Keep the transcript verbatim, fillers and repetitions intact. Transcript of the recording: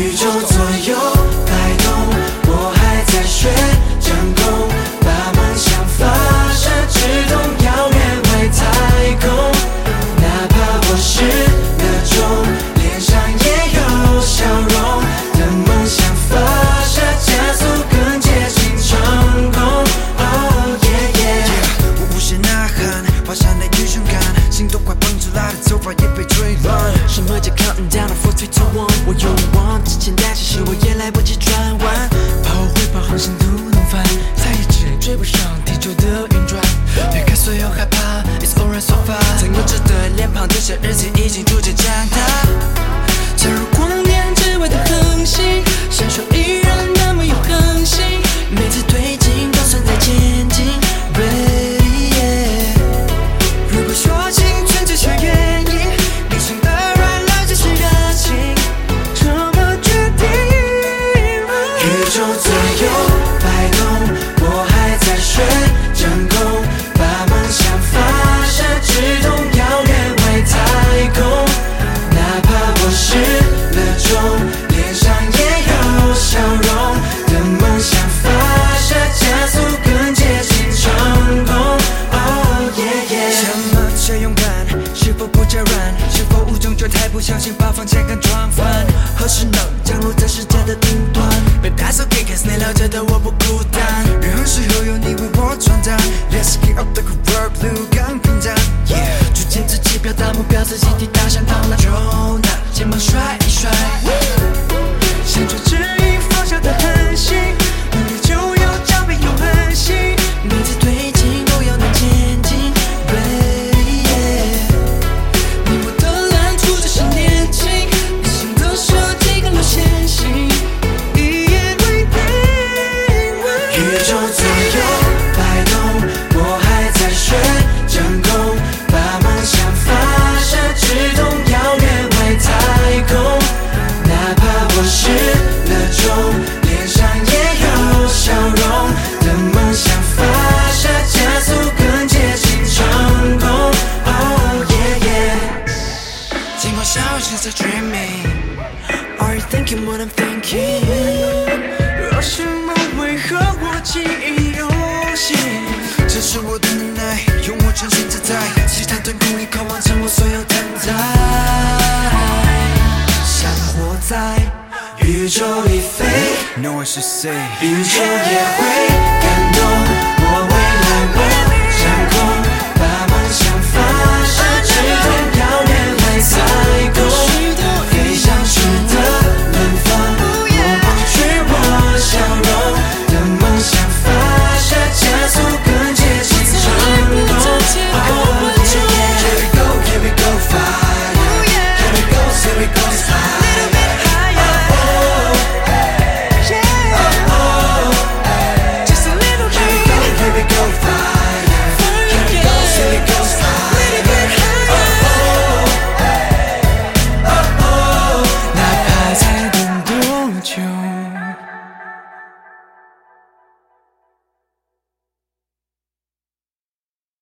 宇宙左右摆动，我还在学掌控，把梦想发射，直通遥远外太空。哪怕我失了踪，脸上也有笑容，等梦想发射，加速更接近成功。Oh yeah yeah， 我无限呐喊，华山的英雄感，心都快蹦出来了，头发也被吹乱。 什么叫 counting down four three two one？ 我永忘之前的其实我也来不及转弯，怕我会把航行图弄反，再一直追不上地球的运转。推开所有害怕 ，It's alright so far。曾有着的脸庞，这些日子已经逐渐长大。加入光年之外的恒星，闪烁依然那么有恒心。每次推进都算在前进 ，Ready yeah。如果说青春只是原因，理所当然了这是热情，怎么决定？宇宙左右摆动，我还在学掌控，把梦想发射，直通遥远外太空。哪怕我失了踪，脸上也有笑容，等梦想发射，加速更接近成功。Oh yeah yeah。 什么叫勇敢？是否不加软？是否无中就太不小心把房间敢撞翻？何时能降落在世界的顶端？被打扫给 cause 你了解的我不孤单。任何时候有你为我传达 Let's keep up the good work， 路更平坦。Yeah， 逐渐自己表达目标，自己抵达想到哪就哪，肩膀甩一甩。向着指引方向的恒星，努力就有脚背有恒心。每次推进都要能前进 ，Ready yeah。你我的蓝图就是年轻，理性的设计更有线性，一言为定。宇宙左右摆动，我还在学掌控，把梦想发射，直通遥远外太空。哪怕我失了踪，脸上也有笑容，等梦想发射，加速更接近成功。Oh yeah yeah。尽管小心在 dreaming，Are you thinking what I'm thinking？ 而什么为何我记忆犹新？这是我的能耐，用我全身自在，其他顿空一口完成我所有等待。想活在宇宙里飞 ，No I should say， 宇宙也会感动。